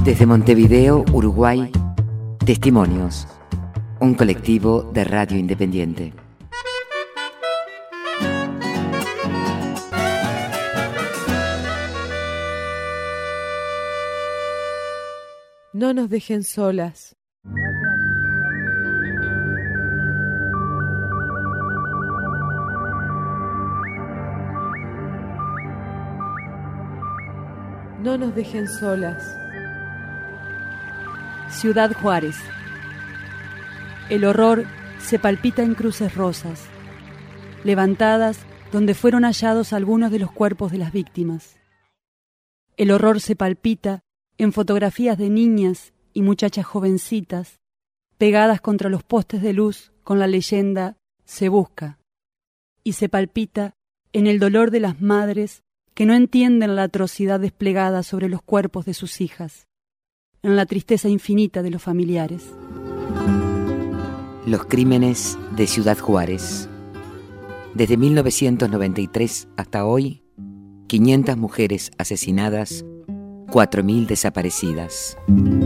Desde Montevideo, Uruguay, Testimonios, un colectivo de radio independiente. No nos dejen solas. No nos dejen solas. Ciudad Juárez. El horror se palpita en cruces rosas, levantadas donde fueron hallados algunos de los cuerpos de las víctimas. El horror se palpita en fotografías de niñas y muchachas jovencitas, pegadas contra los postes de luz con la leyenda "Se busca", y se palpita en el dolor de las madres que no entienden la atrocidad desplegada sobre los cuerpos de sus hijas, en la tristeza infinita de los familiares. Los crímenes de Ciudad Juárez. Desde 1993 hasta hoy, 500 mujeres asesinadas, 4.000 desaparecidas.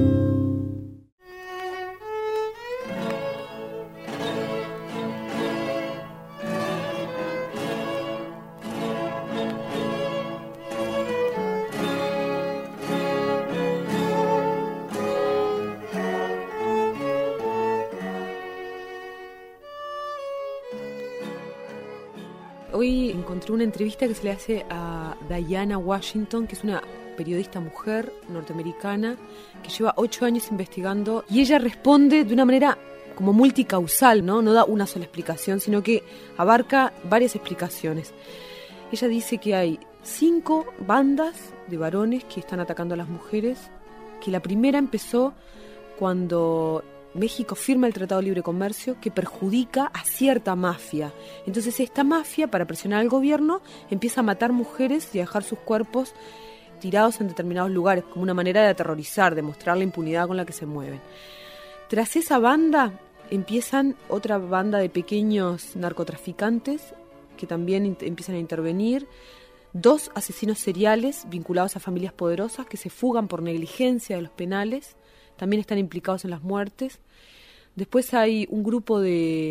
Hoy encontré una entrevista que se le hace a Diana Washington, que es una periodista mujer norteamericana que lleva 8 años investigando, y ella responde de una manera como multicausal, ¿no? No da una sola explicación, sino que abarca varias explicaciones. Ella dice que hay 5 bandas de varones que están atacando a las mujeres, que la primera empezó cuando México firma el Tratado de Libre Comercio, que perjudica a cierta mafia. Entonces esta mafia, para presionar al gobierno, empieza a matar mujeres y a dejar sus cuerpos tirados en determinados lugares, como una manera de aterrorizar, de mostrar la impunidad con la que se mueven. Tras esa banda empiezan otra banda de pequeños narcotraficantes que también empiezan a intervenir, 2 asesinos seriales vinculados a familias poderosas que se fugan por negligencia de los penales, también están implicados en las muertes. Después hay un grupo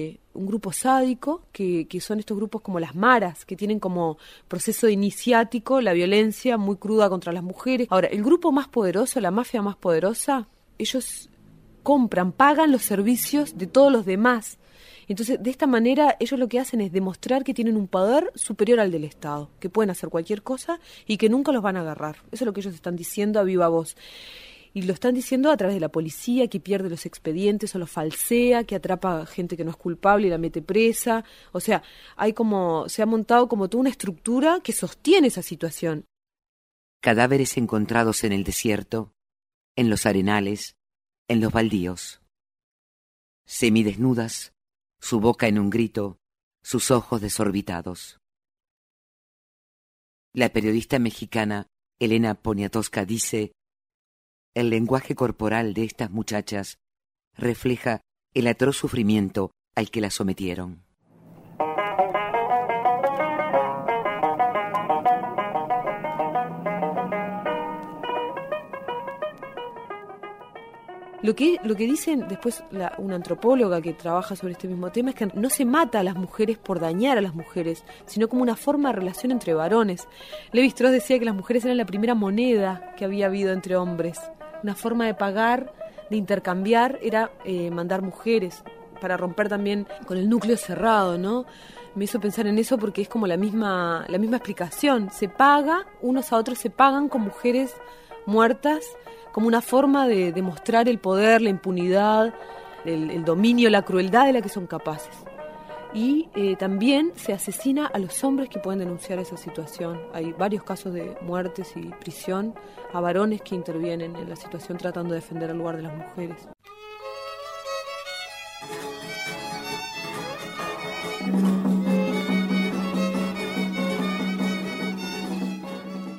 sádico, que son estos grupos como las maras, que tienen como proceso iniciático la violencia muy cruda contra las mujeres. Ahora, el grupo más poderoso, la mafia más poderosa, ellos pagan los servicios de todos los demás. Entonces, de esta manera, ellos lo que hacen es demostrar que tienen un poder superior al del Estado, que pueden hacer cualquier cosa y que nunca los van a agarrar. Eso es lo que ellos están diciendo a viva voz. Y lo están diciendo a través de la policía, que pierde los expedientes o los falsea, que atrapa a gente que no es culpable y la mete presa. O sea, se ha montado como toda una estructura que sostiene esa situación. Cadáveres encontrados en el desierto, en los arenales, en los baldíos. Semidesnudas, su boca en un grito, sus ojos desorbitados. La periodista mexicana Elena Poniatowska dice: el lenguaje corporal de estas muchachas refleja el atroz sufrimiento al que las sometieron. Lo que dicen después una antropóloga que trabaja sobre este mismo tema es que no se mata a las mujeres por dañar a las mujeres, sino como una forma de relación entre varones. Lévi-Strauss decía que las mujeres eran la primera moneda que había habido entre hombres. Una forma de pagar, de intercambiar, era mandar mujeres, para romper también con el núcleo cerrado, ¿no? Me hizo pensar en eso porque es como la misma explicación. Se paga, unos a otros se pagan con mujeres muertas, como una forma de demostrar el poder, la impunidad, el dominio, la crueldad de la que son capaces. Y también se asesina a los hombres que pueden denunciar esa situación. Hay varios casos de muertes y prisión a varones que intervienen en la situación tratando de defender el lugar de las mujeres.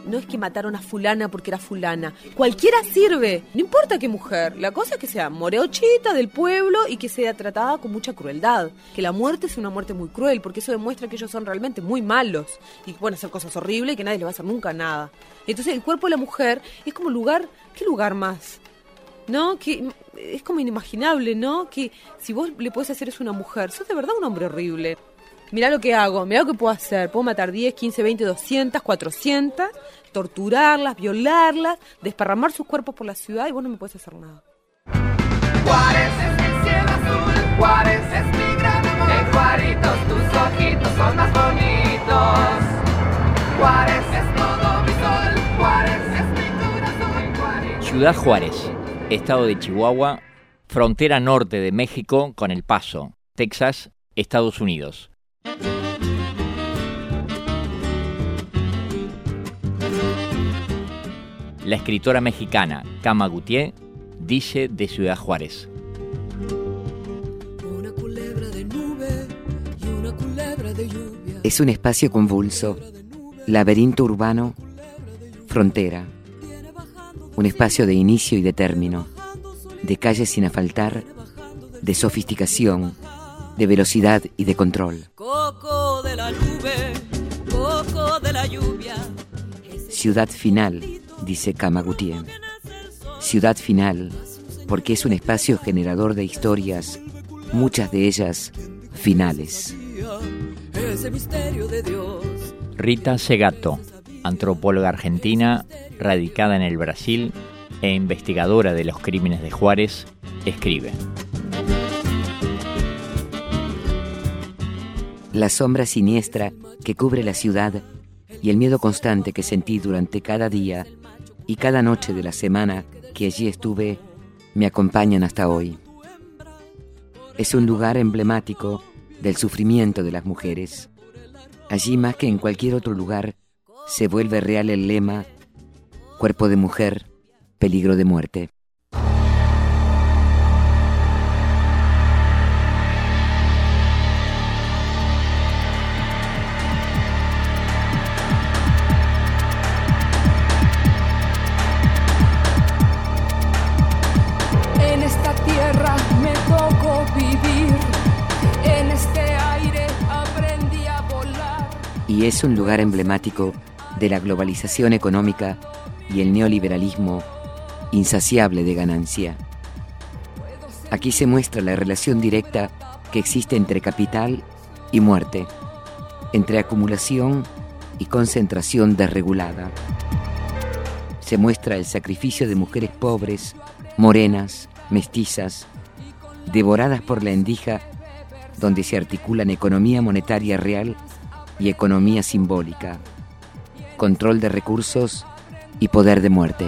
no es que mataron a fulana porque era fulana. Cualquiera sirve, no importa qué mujer. La cosa es que sea morochita del pueblo y que sea tratada con mucha crueldad. Que la muerte es una muerte muy cruel, porque eso demuestra que ellos son realmente muy malos y que pueden hacer cosas horribles y que nadie les va a hacer nunca nada. Entonces el cuerpo de la mujer es como lugar, ¿qué lugar más? ¿No? Que es como inimaginable, ¿no? Que si vos le podés hacer eso a una mujer, sos de verdad un hombre horrible. Mirá lo que hago, mirá lo que puedo hacer. Puedo matar 10, 15, 20, 200, 400, torturarlas, violarlas, desparramar sus cuerpos por la ciudad y vos no me podés hacer nada. Juárez es mi cielo azul, Juárez es mi gran amor. En Juaritos tus ojitos son más bonitos. Juárez es todo mi sol, Juárez es mi corazón. Juárez. Ciudad Juárez, estado de Chihuahua, frontera norte de México con El Paso, Texas, Estados Unidos. La escritora mexicana Kama Gutier dice de Ciudad Juárez: Una culebra de nube y una culebra de lluvia. Es un espacio convulso, laberinto urbano, frontera. Un espacio de inicio y de término, de calles sin asfaltar, de sofisticación, de velocidad y de control. Coco de la nube, coco de la lluvia. Ciudad final, dice Kama Gutier. Ciudad final, porque es un espacio generador de historias, muchas de ellas finales. Ese misterio de Dios. Rita Segato, antropóloga argentina, radicada en el Brasil e investigadora de los crímenes de Juárez, escribe: La sombra siniestra que cubre la ciudad y el miedo constante que sentí durante cada día y cada noche de la semana que allí estuve me acompañan hasta hoy. Es un lugar emblemático del sufrimiento de las mujeres. Allí, más que en cualquier otro lugar, se vuelve real el lema: cuerpo de mujer, peligro de muerte. En esta tierra me tocó vivir, en este aire aprendí a volar. Y es un lugar emblemático de la globalización económica y el neoliberalismo insaciable de ganancia. Aquí se muestra la relación directa que existe entre capital y muerte, entre acumulación y concentración desregulada. Se muestra el sacrificio de mujeres pobres, morenas, mestizas, devoradas por la endija, donde se articulan economía monetaria real y economía simbólica, control de recursos y poder de muerte.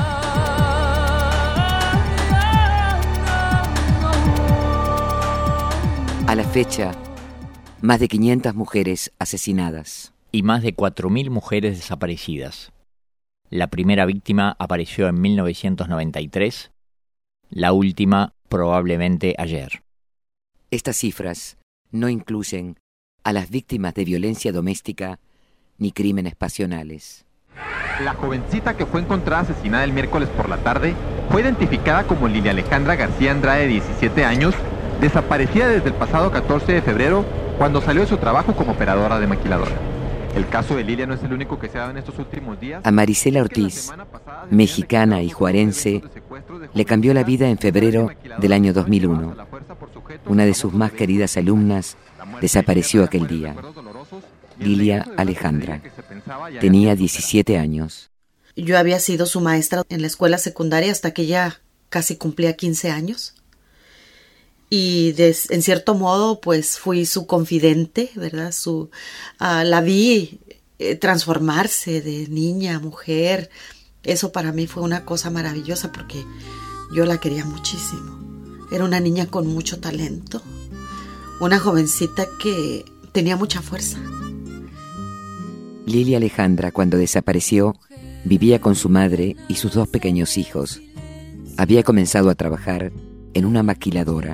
A la fecha, más de 500 mujeres asesinadas. Y más de 4.000 mujeres desaparecidas. La primera víctima apareció en 1993, la última probablemente ayer. Estas cifras no incluyen a las víctimas de violencia doméstica ni crímenes pasionales. La jovencita que fue encontrada asesinada el miércoles por la tarde fue identificada como Lilia Alejandra García Andrade, de 17 años, desaparecida desde el pasado 14 de febrero, cuando salió de su trabajo como operadora de maquiladora. El caso de Lilia no es el único que se ha dado en estos últimos días. A Marisela Ortiz, mexicana y juarense, le cambió la vida en febrero del año 2001. Una de sus más queridas alumnas desapareció aquel día. Lilia Alejandra. Tenía 17 años. Yo había sido su maestra en la escuela secundaria hasta que ella casi cumplía 15 años. Y en cierto modo, pues fui su confidente, ¿verdad? La vi transformarse de niña a mujer. Eso para mí fue una cosa maravillosa porque yo la quería muchísimo. Era una niña con mucho talento, una jovencita que tenía mucha fuerza. Lilia Alejandra, cuando desapareció, vivía con su madre y sus 2 pequeños hijos. Había comenzado a trabajar en una maquiladora.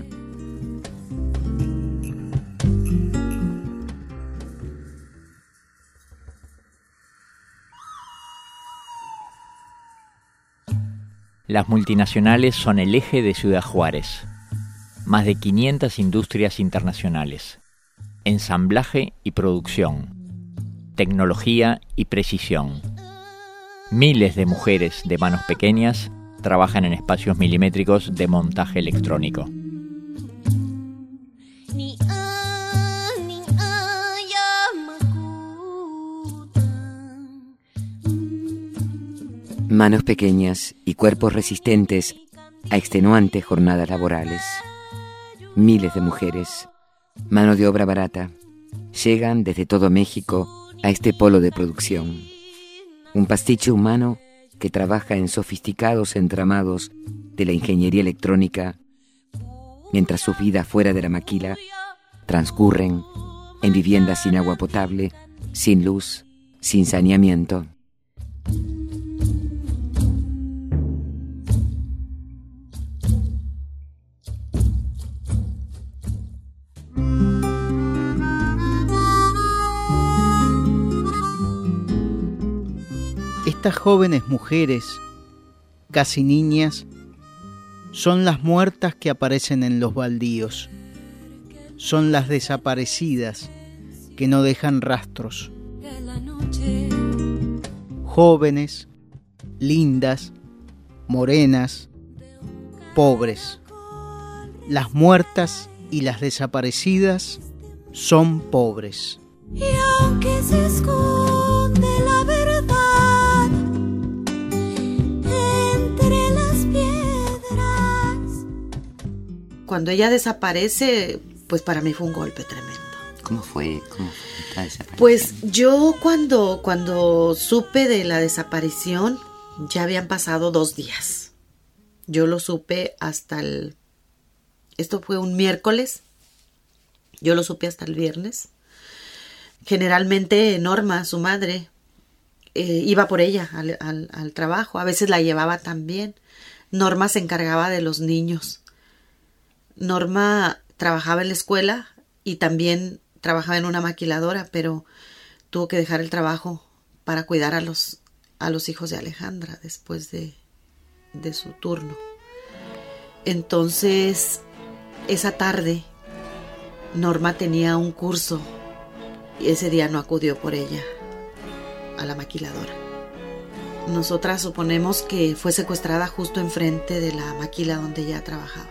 Las multinacionales son el eje de Ciudad Juárez. Más de 500 industrias internacionales. Ensamblaje y producción. Tecnología y precisión. Miles de mujeres de manos pequeñas trabajan en espacios milimétricos de montaje electrónico. Manos pequeñas y cuerpos resistentes a extenuantes jornadas laborales. Miles de mujeres, mano de obra barata, llegan desde todo México a este polo de producción. Un pastiche humano que trabaja en sofisticados entramados de la ingeniería electrónica, mientras sus vidas fuera de la maquila transcurren en viviendas sin agua potable, sin luz, sin saneamiento. Estas jóvenes mujeres, casi niñas, son las muertas que aparecen en los baldíos. Son las desaparecidas que no dejan rastros. Jóvenes, lindas, morenas, pobres. Las muertas y las desaparecidas son pobres. Y aunque se esconde la verdad entre las piedras. Cuando ella desaparece, pues para mí fue un golpe tremendo. ¿Cómo fue esta desaparición? Pues yo cuando supe de la desaparición, ya habían pasado 2 días. Yo lo supe hasta esto fue un miércoles. Yo lo supe hasta el viernes. Generalmente Norma, su madre, iba por ella al trabajo. A veces la llevaba también. Norma se encargaba de los niños. Norma trabajaba en la escuela y también trabajaba en una maquiladora, pero tuvo que dejar el trabajo para cuidar a los hijos de Alejandra después de su turno. Entonces, esa tarde, Norma tenía un curso y ese día no acudió por ella a la maquiladora. Nosotras suponemos que fue secuestrada justo enfrente de la maquila donde ella trabajaba.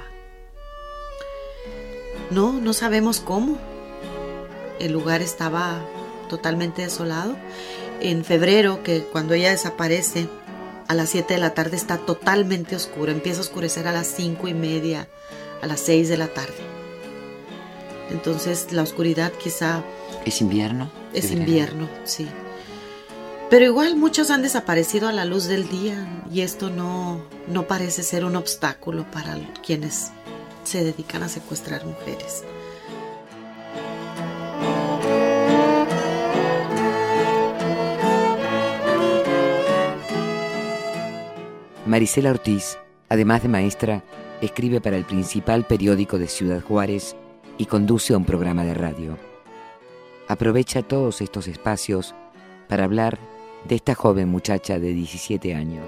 No sabemos cómo. El lugar estaba totalmente desolado. En febrero, que cuando ella desaparece, a las 7 de la tarde está totalmente oscuro. Empieza a oscurecer a las 5:30, a las 6 de la tarde. Entonces la oscuridad quizá... ¿Es invierno? Es invierno, sí. Pero igual muchos han desaparecido a la luz del día y esto no parece ser un obstáculo para quienes se dedican a secuestrar mujeres. Marisela Ortiz, además de maestra, escribe para el principal periódico de Ciudad Juárez y conduce un programa de radio. Aprovecha todos estos espacios para hablar de esta joven muchacha de 17 años.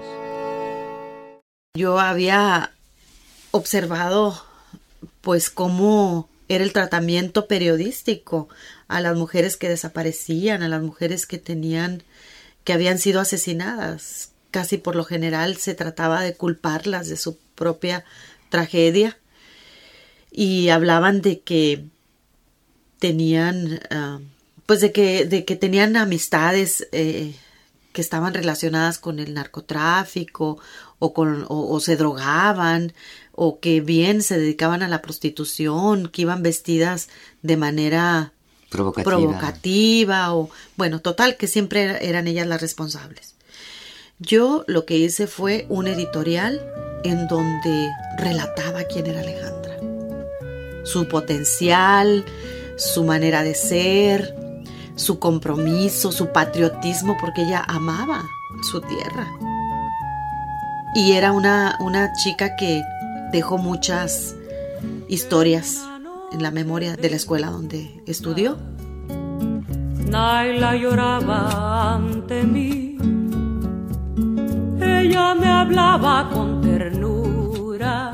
Yo había observado pues cómo era el tratamiento periodístico a las mujeres que desaparecían, a las mujeres que habían sido asesinadas. Casi por lo general se trataba de culparlas de su propia tragedia y hablaban de que tenían de que tenían amistades que estaban relacionadas con el narcotráfico o se drogaban o que bien se dedicaban a la prostitución, que iban vestidas de manera provocativa o bueno, total que siempre eran ellas las responsables. Yo lo que hice fue un editorial en donde relataba quién era Alejandra, su potencial, su manera de ser, su compromiso, su patriotismo, porque ella amaba su tierra. Y era una chica que dejó muchas historias en la memoria de la escuela donde estudió. Naila lloraba ante mí. Ella me hablaba con ternura. ternura,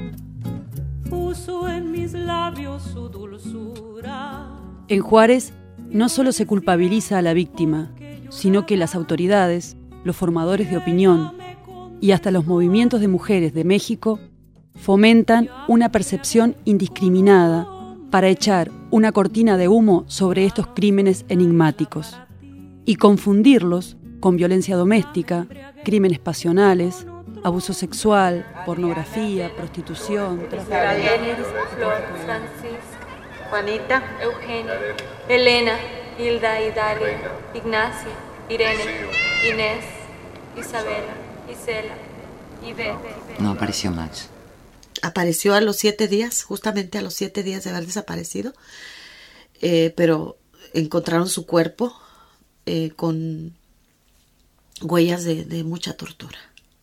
puso en mis labios su dulzura. En Juárez no solo se culpabiliza a la víctima, sino que las autoridades, los formadores de opinión y hasta los movimientos de mujeres de México fomentan una percepción indiscriminada para echar una cortina de humo sobre estos crímenes enigmáticos y confundirlos con violencia doméstica, crímenes pasionales, abuso sexual, pornografía, prostitución, Gabriel, Flor, Francisca, Juanita, Eugenia, Elena, Hilda, Idalia, Ignacia, Irene, Inés, Isabela, Isela, Ivette. No apareció más. apareció a los 7 días, justamente a los 7 días de haber desaparecido, pero encontraron su cuerpo con huellas de mucha tortura.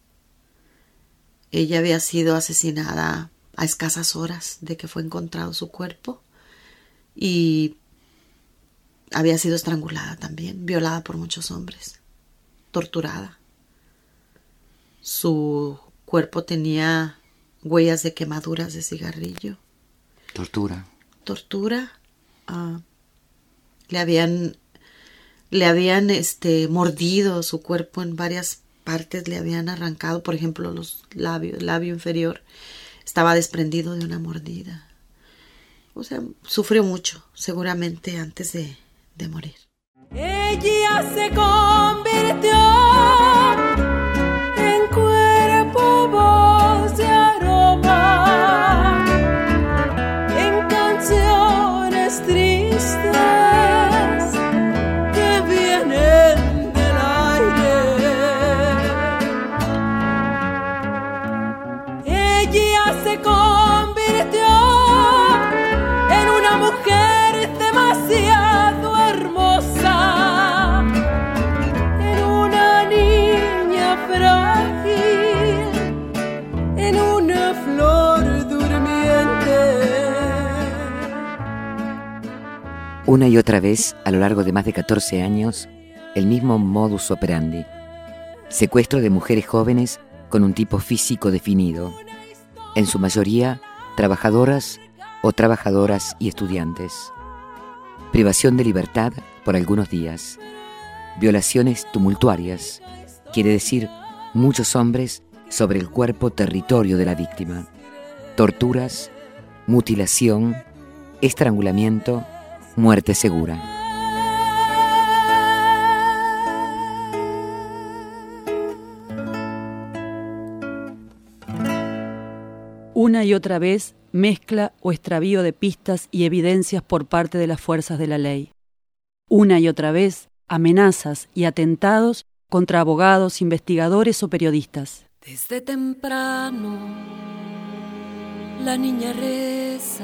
Ella había sido asesinada a escasas horas de que fue encontrado su cuerpo y había sido estrangulada también, violada por muchos hombres, torturada. Su cuerpo tenía huellas de quemaduras de cigarrillo. Tortura. Le habían mordido su cuerpo en varias partes, le habían arrancado, por ejemplo, los labios, el labio inferior estaba desprendido de una mordida. O sea, sufrió mucho, seguramente antes de morir. Ella se convirtió en cuerpo, voz y aroma, en canciones tristes que vienen del aire. Ella se convirtió en una mujer demasiado hermosa, en una niña frágil, en una flor durmiente. Una y otra vez, a lo largo de más de 14 años, el mismo modus operandi. Secuestro de mujeres jóvenes con un tipo físico definido. En su mayoría, trabajadoras y estudiantes. Privación de libertad por algunos días. Violaciones tumultuarias, quiere decir muchos hombres sobre el cuerpo territorio de la víctima. Torturas, mutilación, estrangulamiento, muerte segura. Una y otra vez, mezcla o extravío de pistas y evidencias por parte de las fuerzas de la ley. Una y otra vez, amenazas y atentados contra abogados, investigadores o periodistas. Desde temprano, la niña reza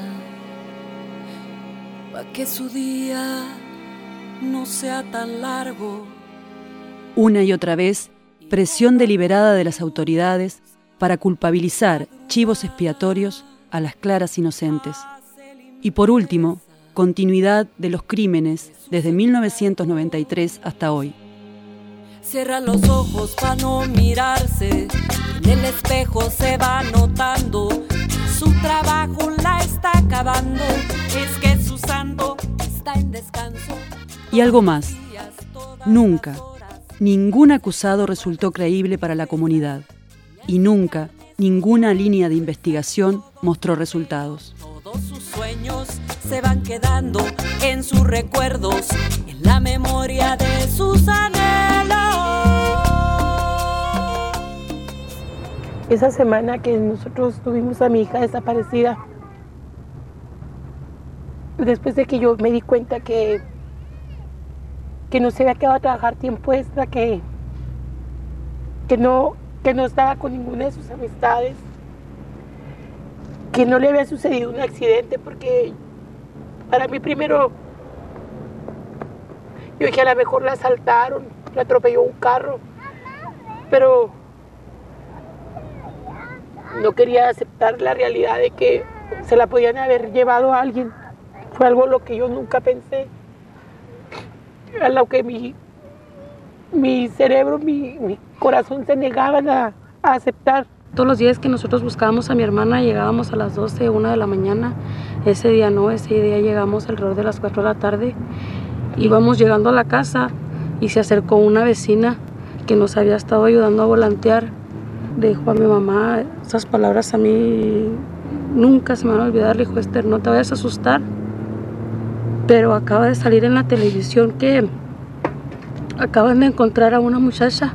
pa' que su día no sea tan largo. Una y otra vez, presión deliberada de las autoridades para culpabilizar chivos expiatorios a las claras inocentes. Y por último, continuidad de los crímenes desde 1993 hasta hoy. Cierra los ojos para no mirarse, en el espejo se va notando, su trabajo la está acabando, es que su santo está en descanso. Y algo más, nunca, ningún acusado resultó creíble para la comunidad. Y nunca, ninguna línea de investigación mostró resultados. Todos sus sueños se van quedando en sus recuerdos, en la memoria de sus anhelos. Esa semana que nosotros tuvimos a mi hija desaparecida, después de que yo me di cuenta que no se había quedado a trabajar tiempo extra, que no estaba con ninguna de sus amistades, que no le había sucedido un accidente, porque para mí primero yo dije a lo mejor la asaltaron, la atropelló un carro, pero no quería aceptar la realidad de que se la podían haber llevado a alguien. Fue algo lo que yo nunca pensé, a lo que mi cerebro, mi corazón se negaban a aceptar. Todos los días que nosotros buscábamos a mi hermana llegábamos a las 12, 1 de la mañana. Ese día no, ese día llegamos alrededor de las 4 de la tarde. Íbamos llegando a la casa y se acercó una vecina que nos había estado ayudando a volantear. Dijo a mi mamá, esas palabras a mí nunca se me van a olvidar. Le dijo, Esther, no te vayas a asustar, pero acaba de salir en la televisión que acaban de encontrar a una muchacha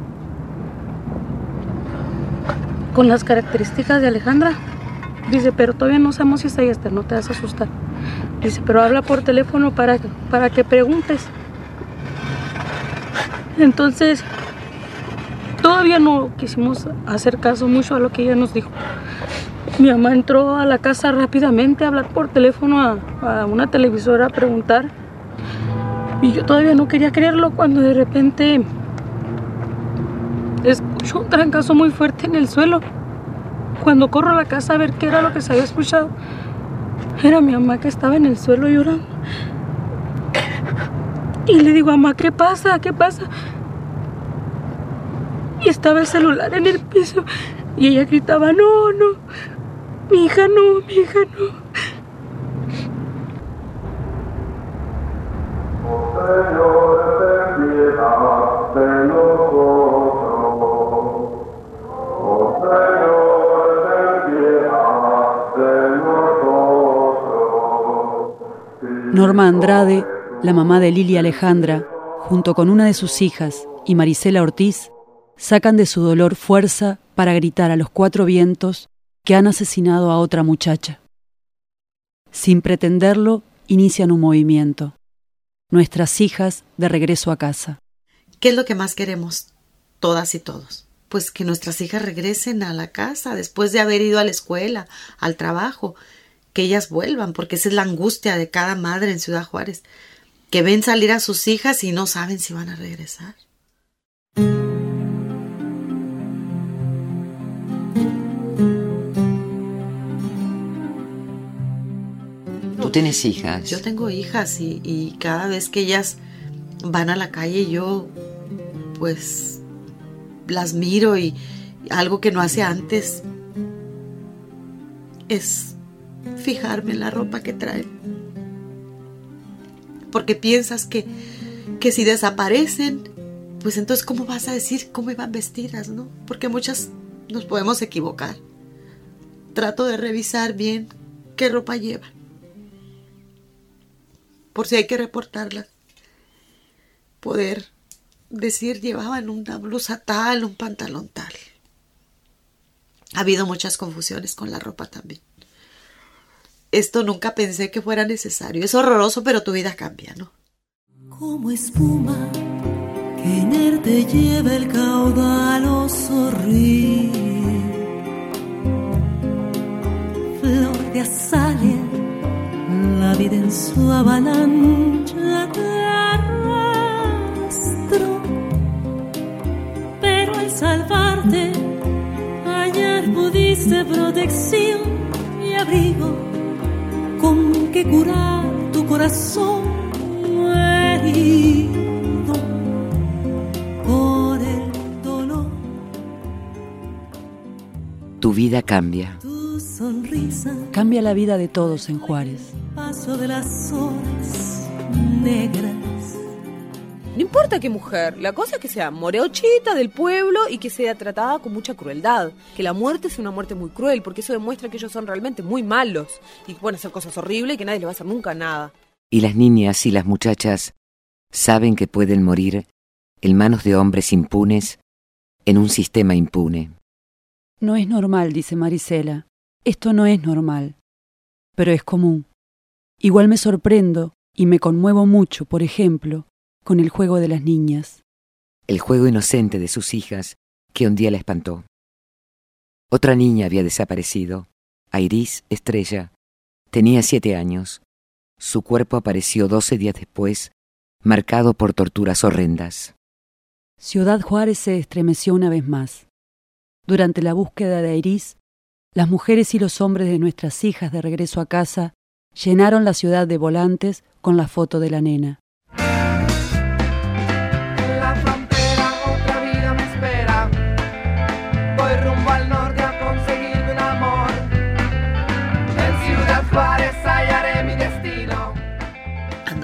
con las características de Alejandra. Dice, pero todavía no sabemos si es ella, Esther, no te vas a asustar. Dice, pero habla por teléfono para que preguntes. Entonces, todavía no quisimos hacer caso mucho a lo que ella nos dijo. Mi mamá entró a la casa rápidamente a hablar por teléfono a una televisora a preguntar. Y yo todavía no quería creerlo cuando de repente escucho un trancazo muy fuerte en el suelo. Cuando corro a la casa a ver qué era lo que se había escuchado, era mi mamá que estaba en el suelo llorando. Y le digo, mamá, ¿qué pasa? ¿Qué pasa? Y estaba el celular en el piso y ella gritaba, no, no, mi hija no, mi hija no. Norma Andrade, la mamá de Lilia Alejandra, junto con una de sus hijas y Marisela Ortiz, sacan de su dolor fuerza para gritar a los 4 vientos que han asesinado a otra muchacha. Sin pretenderlo, inician un movimiento. Nuestras hijas de regreso a casa. ¿Qué es lo que más queremos, todas y todos? Pues que nuestras hijas regresen a la casa después de haber ido a la escuela, al trabajo, que ellas vuelvan, porque esa es la angustia de cada madre en Ciudad Juárez, que ven salir a sus hijas y no saben si van a regresar. ¿Tú tienes hijas? Yo tengo hijas y cada vez que ellas van a la calle yo pues las miro y algo que no hacía antes es fijarme en la ropa que traen. Porque piensas que si desaparecen, pues entonces ¿cómo vas a decir cómo iban vestidas, no? Porque muchas nos podemos equivocar. Trato de revisar bien qué ropa llevan, por si hay que reportarlas. Poder decir llevaban una blusa tal, un pantalón tal. Ha habido muchas confusiones con la ropa también. Esto nunca pensé que fuera necesario. Es horroroso, pero tu vida cambia, ¿no? Como espuma que inerte lleva el caudaloso río, flor de azalea, la vida en su avalancha te arrastró, pero al salvarte ayer pudiste protección y abrigo con que curar tu corazón herido por el dolor. Tu vida cambia. Tu sonrisa cambia la vida de todos en Juárez. Paso de las horas negras. No importa qué mujer, la cosa es que sea morochita del pueblo y que sea tratada con mucha crueldad. Que la muerte sea una muerte muy cruel, porque eso demuestra que ellos son realmente muy malos y que pueden hacer cosas horribles y que nadie les va a hacer nunca nada. Y las niñas y las muchachas saben que pueden morir en manos de hombres impunes en un sistema impune. No es normal, dice Marisela. Esto no es normal, pero es común. Igual me sorprendo y me conmuevo mucho, por ejemplo, con el juego de las niñas. El juego inocente de sus hijas que un día la espantó. Otra niña había desaparecido, Iris Estrella. Tenía 7 años. Su cuerpo apareció 12 días después, marcado por torturas horrendas. Ciudad Juárez se estremeció una vez más. Durante la búsqueda de Iris, las mujeres y los hombres de nuestras hijas de regreso a casa llenaron la ciudad de volantes con la foto de la nena. La frontera, otra vida me espera. Voy rumbo al norte a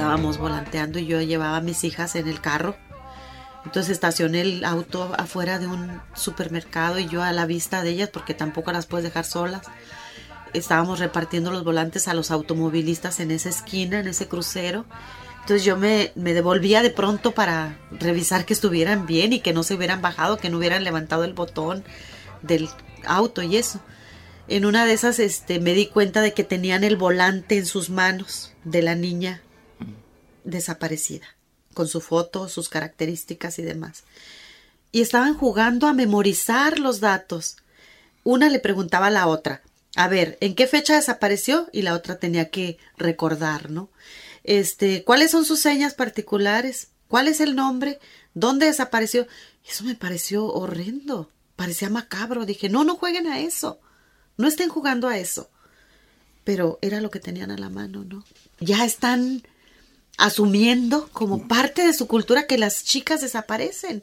estábamos volanteando y yo llevaba a mis hijas en el carro. Entonces estacioné el auto afuera de un supermercado y yo a la vista de ellas, porque tampoco las puedes dejar solas. Estábamos repartiendo los volantes a los automovilistas en esa esquina, en ese crucero. Entonces yo me devolvía de pronto para revisar que estuvieran bien y que no se hubieran bajado, que no hubieran levantado el botón del auto y eso. En una de esas me di cuenta de que tenían el volante en sus manos de la niña desaparecida, con su foto, sus características y demás. Y estaban jugando a memorizar los datos. Una le preguntaba a la otra, a ver, ¿en qué fecha desapareció? Y la otra tenía que recordar, ¿no? ¿Cuáles son sus señas particulares? ¿Cuál es el nombre? ¿Dónde desapareció? Eso me pareció horrendo, parecía macabro. Dije, no jueguen a eso, no estén jugando a eso. Pero era lo que tenían a la mano, ¿no? Ya están asumiendo como parte de su cultura que las chicas desaparecen.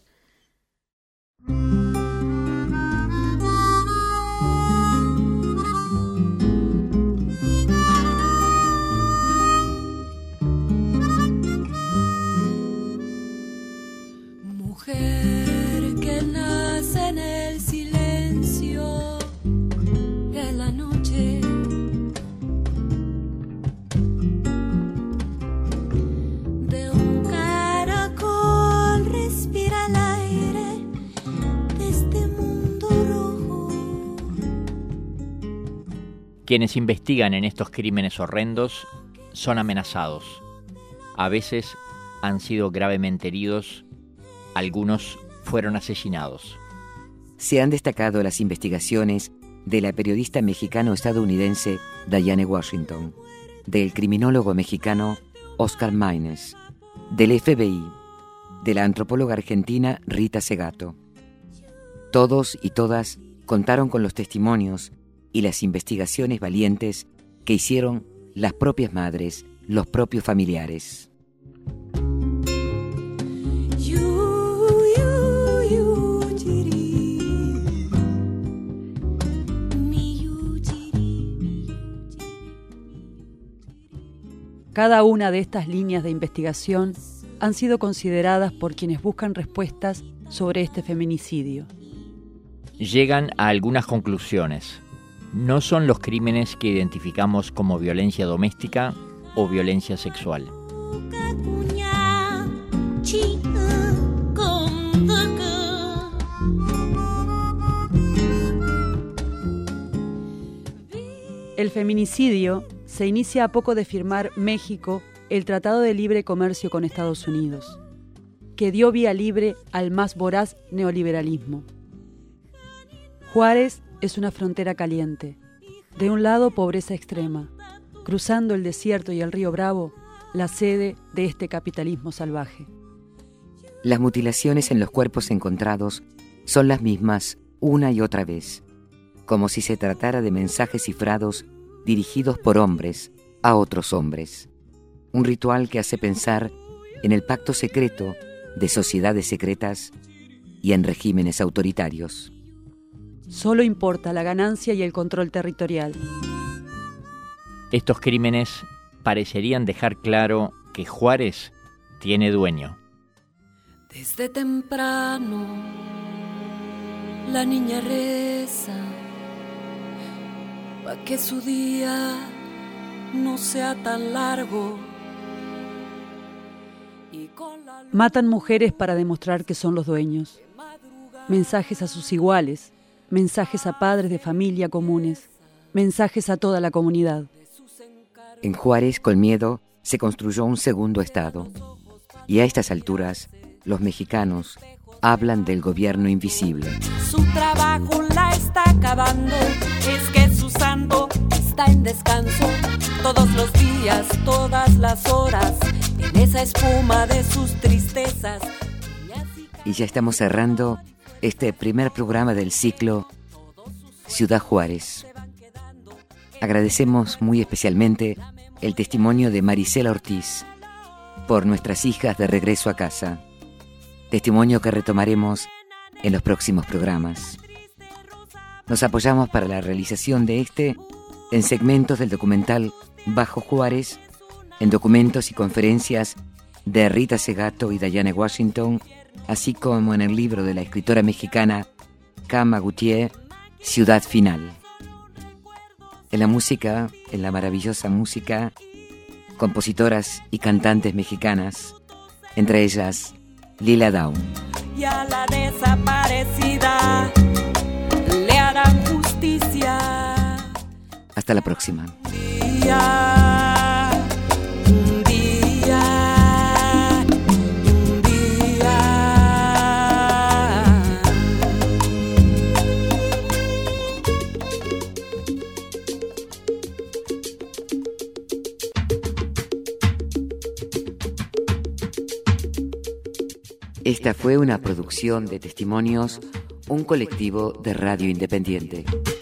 Mujer que nace en el silencio de la noche, de un caracol respira el aire de este mundo rojo. Quienes investigan en estos crímenes horrendos son amenazados. A veces han sido gravemente heridos. Algunos fueron asesinados. Se han destacado las investigaciones de la periodista mexicano-estadounidense Diana Washington, del criminólogo mexicano Oscar Maínez, del FBI, de la antropóloga argentina Rita Segato. Todos y todas contaron con los testimonios y las investigaciones valientes que hicieron las propias madres, los propios familiares. Cada una de estas líneas de investigación han sido consideradas por quienes buscan respuestas sobre este feminicidio. Llegan a algunas conclusiones. No son los crímenes que identificamos como violencia doméstica o violencia sexual. El feminicidio se inicia a poco de firmar México el Tratado de Libre Comercio con Estados Unidos, que dio vía libre al más voraz neoliberalismo. Juárez es una frontera caliente. De un lado, pobreza extrema. Cruzando el desierto y el río Bravo, la sede de este capitalismo salvaje. Las mutilaciones en los cuerpos encontrados son las mismas una y otra vez, como si se tratara de mensajes cifrados dirigidos por hombres a otros hombres. Un ritual que hace pensar en el pacto secreto de sociedades secretas y en regímenes autoritarios. Solo importa la ganancia y el control territorial. Estos crímenes parecerían dejar claro que Juárez tiene dueño. Desde temprano la niña reza pa' que su día no sea tan largo. Matan mujeres para demostrar que son los dueños. Mensajes a sus iguales, mensajes a padres de familia comunes, mensajes a toda la comunidad. En Juárez, con miedo, se construyó un segundo estado. Y a estas alturas, los mexicanos hablan del gobierno invisible. Su trabajo la está acabando, es que su santo está en descanso. Todos los días, todas las horas, en esa espuma de sus tristezas. Y ya estamos cerrando este primer programa del ciclo Ciudad Juárez. Agradecemos muy especialmente el testimonio de Marisela Ortiz por Nuestras hijas de regreso a casa. Testimonio que retomaremos en los próximos programas. Nos apoyamos para la realización de en segmentos del documental Bajo Juárez, en documentos y conferencias de Rita Segato y Diana Washington, así como en el libro de la escritora mexicana Kama Gutiérrez, Ciudad Final. En la música, en la maravillosa música, compositoras y cantantes mexicanas, entre ellas Lila Downs. Y a la desaparecida le harán justicia. Hasta la próxima. Esta fue una producción de Testimonios, un colectivo de radio independiente.